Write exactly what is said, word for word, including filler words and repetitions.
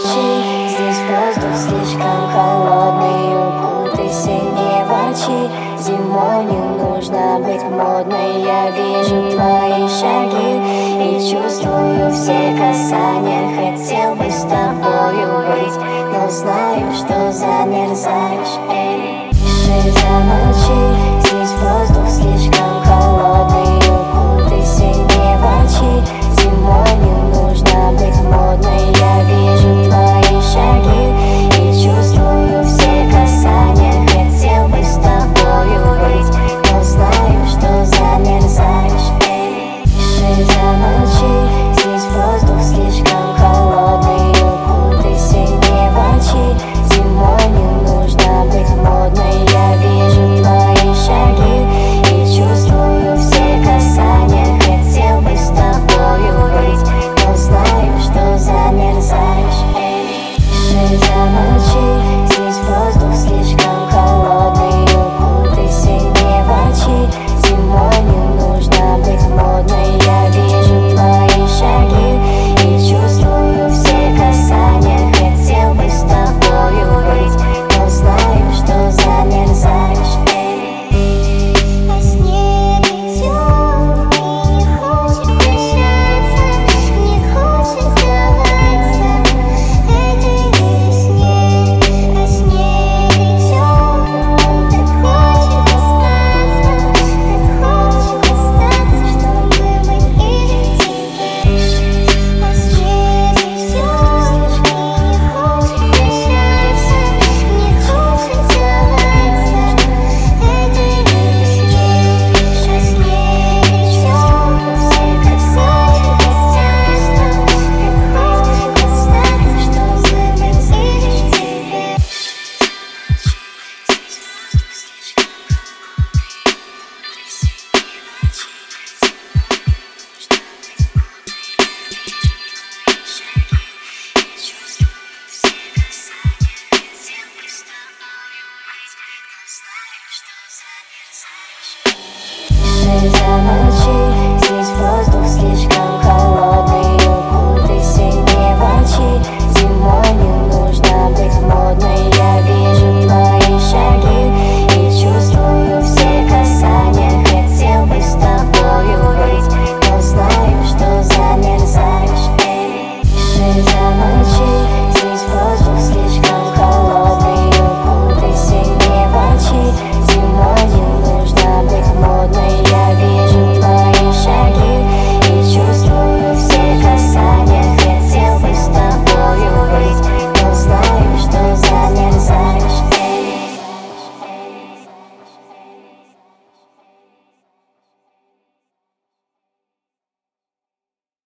замолчи, здесь воздух слишком холодный. Укутайся, не ворчи, зимой не нужно быть модной. Я вижу твои шаги и чувствую все касания. Хотел бы с тобою быть, но знаю, что замерзаешь. Эй, тише, замолчи, здесь воздух слишком холодный. Укутайся, не ворчи, зимой не нужно быть модной. Я вижу твои шаги и чувствую все касания. Хотел бы с тобою быть, но знаю, что замерзаешь. Эй, тише, замолчи, здесь воздух слишком холодный. Укутайся, не ворчи, зимой не нужно быть модной. Я вижу твои шаги и чувствую все касания. Хотел бы с тобою быть, но знаю, что замерзаешь. Эй, тише, замолчи, здесь воздух слишком холодный. Укутайся, не ворчи, зимой не нужно быть модной. Я вижу твои шаги и чувствую все касания. Хотел бы с тобою быть, но знаю, что замерзаешь. Эй, во сне идёт и не хочет прощаться, не хочет сдаваться этой весне. Во сне идёт, он так хочет остаться, так хочет остаться, чтобы быть ближе к тебе. Во сне идёт и не хочет прощаться, не хочет сдаваться этой весне. Во сне идёт, все касания растянутся, так хочет остаться, чтобы быть ближе к тебе. Тише, замолчи, здесь воздух слишком холодный. Укутайся, не ворчи, зимой не нужно быть модной. Я вижу твои шаги и чувствую все касания. Хотел бы с тобою быть, но знаю, что замерзаешь. Эй, тише, замолчи.